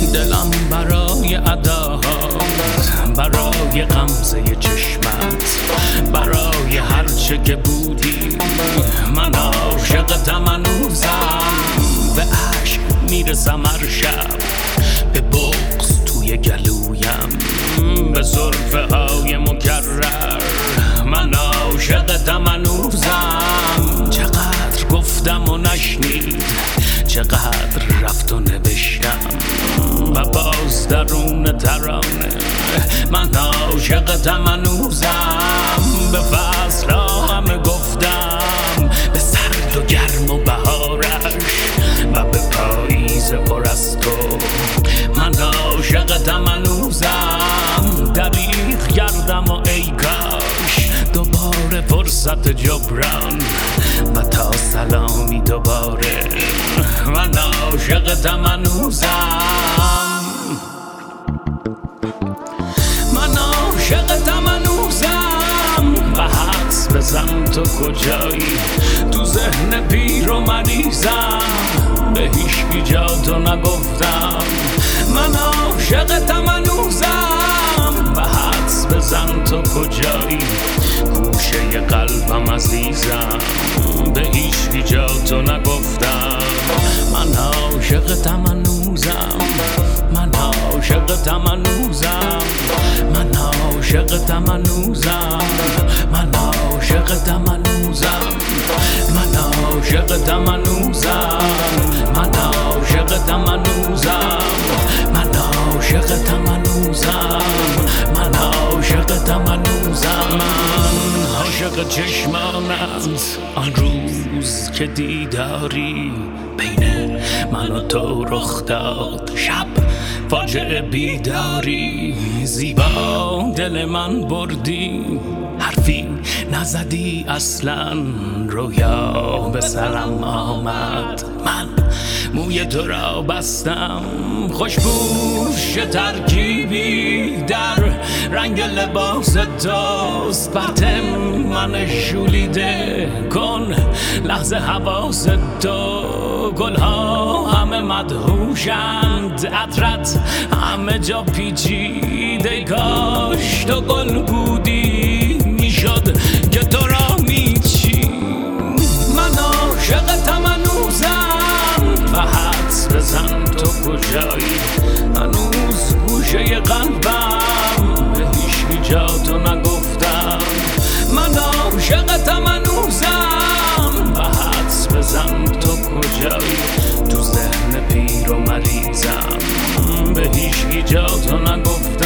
دلم برای اداهات، برای غمزه چشمت، برای هرچه که بودی. من عاشقتم هنوزم، به عشق میرسم هر شب، به بغض توی گلویم، به زلفه های مکرر. من عاشقتم هنوزم، چقدر گفتم و نشنید، چقدر رفت و نوشتم و باز درون ترانه. من عاشقتم هنوزم، به فصل همه گفتم، به سرد و گرم و بهارش و به پاییز پر از تو. من عاشقتم هنوزم، دریغ کردم و ای کاش دوباره فرصت جبران و تا سلامی دوباره. من عاشقتم هنوزم، من عاشقتم هنوزم، و حدس بزن تو کجایی، تو ذهن پیر و مریضم، به هیچکی جا تو نگفتم. من عاشقتم هنوزم، و حدس بزن تو کجایی، گوشه قلبم عزیزم، به هیچکی جا تو نگفتم. من عاشقتم هنوزم، من عاشقتم هنوزم، من عاشقتم هنوزم، من عاشقتم هنوزم، من عاشقتم هنوزم، من عاشقتم هنوزم، من عاشقتم هنوزم، من عاشقتم هنوزم. من عاشق چشمانت، آن روز که دیداری بین من و تو رخ داد، شب فاجعه بیداری، زیبا دل من بردی، حرفی نزدی اصلا، رویا به سرم آمد، من موی تو را بستم، خوشبوش ترکیبی در رنگ لباس توست، پرتم من شولیده کن لحظه حواس تو. گلها همه مدهوشند، عطرت همه جا پیچیده، کاش تو گل بودی میشد که تو را میچی. من عاشقتم هنوزم، و حدس بزن تو کجایی، هنوز گوشه قلبم، به هیچ جا تو نگفتم. من عاشقتم هنوزم، و حدس بزن تو کجایی، تو ذهن پیر و مریضم، به هیچ جا تو نگفتم.